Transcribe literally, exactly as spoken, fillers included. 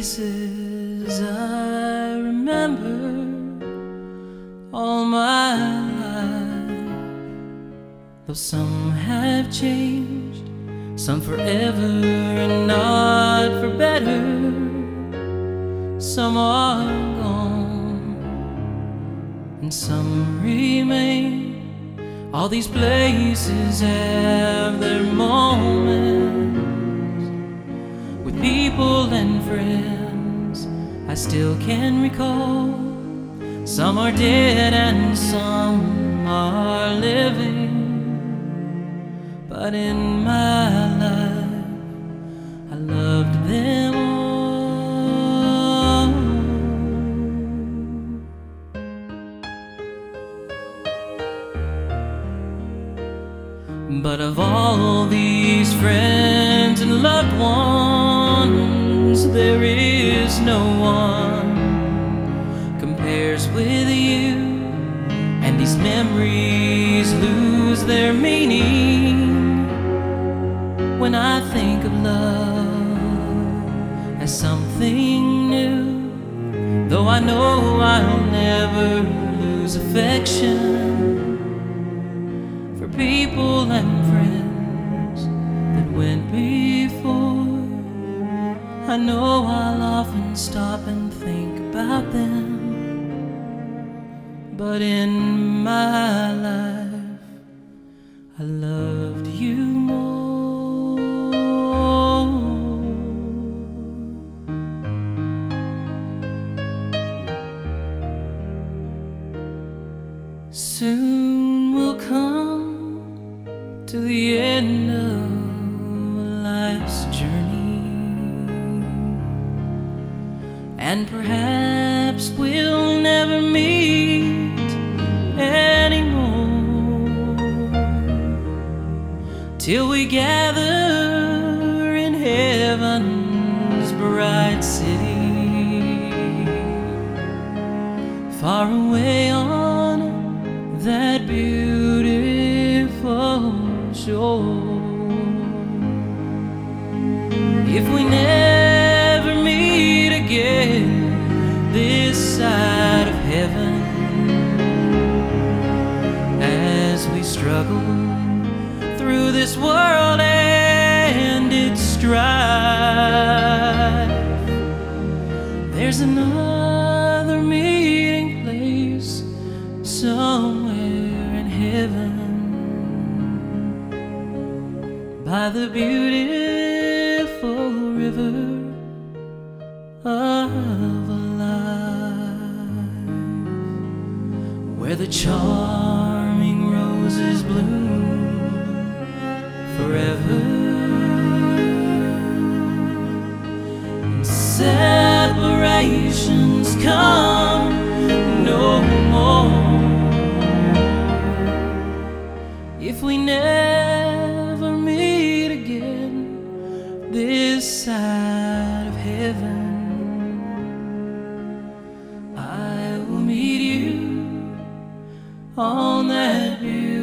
faces I remember all my life, though some have changed, some forever and not for better. Some are gone and some remain. All these places have their moments with people and friends I still can recall. Some are dead and some are living, but in my life I loved them all. But of all these friends and loved ones, there is no one compares with you, and these memories lose their meaning when I think of love as something new. Though I know I'll never lose affection for people and friends that went before, I know I'll often stop and think about them. But in my life I loved you more. Soon we'll come to the end of life's journey, and perhaps we'll never meet anymore, till we gather in heaven's bright city, far away on that beautiful shore. If we never meet again this side of heaven, as we struggle through this world and its strife, there's another meeting place somewhere in heaven, by the beautiful river of life, where the charming roses bloom forever, and separations come no more. If we never meet again this side of heaven, I will meet you on that beautiful